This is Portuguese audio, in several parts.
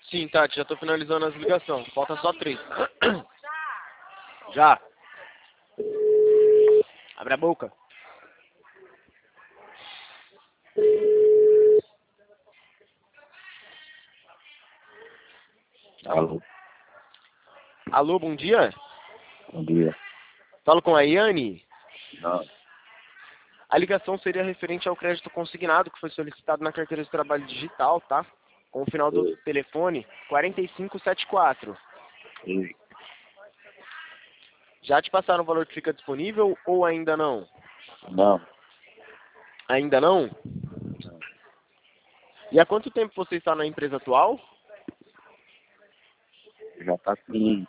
Sim, Tati, já tô finalizando as ligações. Falta só 3. Já. Abre a boca. Alô, Alô, bom dia. bom dia. Falo com a Iane. Não, A ligação seria referente ao crédito consignado que foi solicitado na carteira de trabalho digital, tá? Com o final do eu, telefone 4574. eu, Já te passaram o valor que fica disponível ou ainda não? não, Ainda não? E há quanto tempo você está na empresa atual? já tá com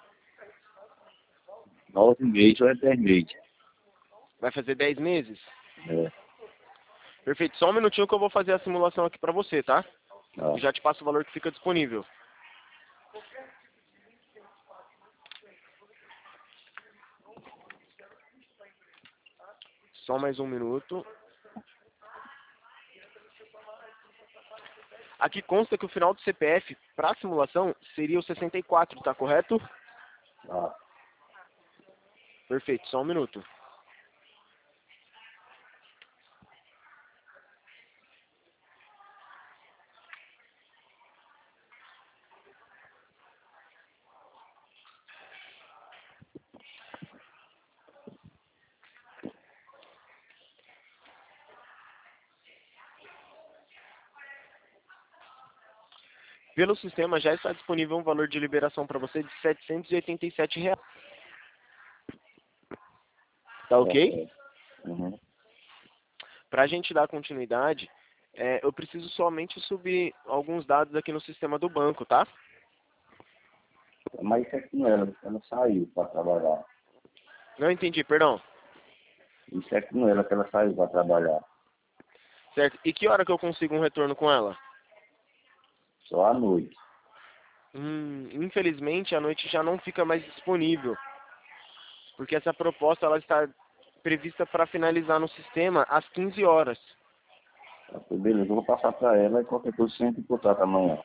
9 meses ou é 10 meses. Vai fazer 10 meses? É, Perfeito, só um minutinho que eu vou fazer a simulação aqui pra você, tá? tá. E já te passo o valor que fica disponível. Só mais um minuto. Aqui consta que o final do CPF para simulação seria o 64, tá correto? Tá. Perfeito, só um minuto. Pelo sistema já está disponível um valor de liberação para você de R$ 787 reais. Tá Tá ok? certo. Uhum. Para a gente dar continuidade, eu preciso somente subir alguns dados aqui no sistema do banco, tá? Mas isso é com ela saiu para trabalhar. Não entendi, perdão. Isso é com ela que ela saiu para trabalhar. Certo. E que hora que eu consigo um retorno com ela? Só à noite. Infelizmente, a noite já não fica mais disponível, porque essa proposta ela está prevista para finalizar no sistema às 15 horas. Tá, beleza, eu vou passar para ela e qualquer coisa você entra em contato amanhã.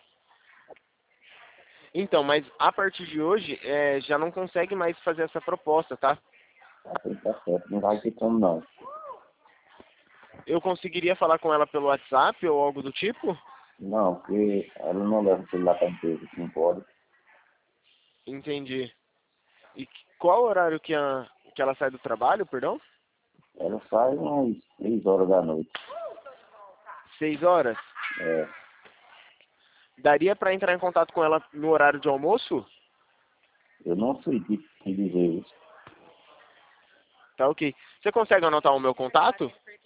Então, mas a partir de hoje já não consegue mais fazer essa proposta, tá? Tá certo, não vai ter como não. Eu conseguiria falar com ela pelo WhatsApp ou algo do tipo? Não, porque ela não leva o celular para a empresa, não pode. Entendi. E qual horário que ela sai do trabalho, perdão? Ela sai umas 6 horas da noite. 6 horas? É, Daria para entrar em contato com ela no horário de almoço? eu não sei te dizer isso. Tá ok. Você consegue anotar o meu contato?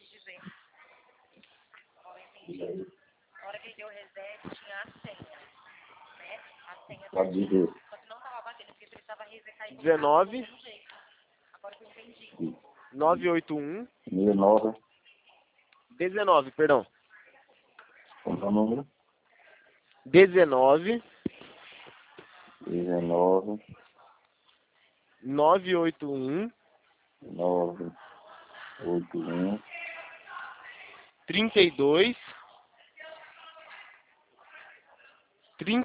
Pode dizer. 19 981 69, 19, perdão. como é o número? 19 19, 981 981, 32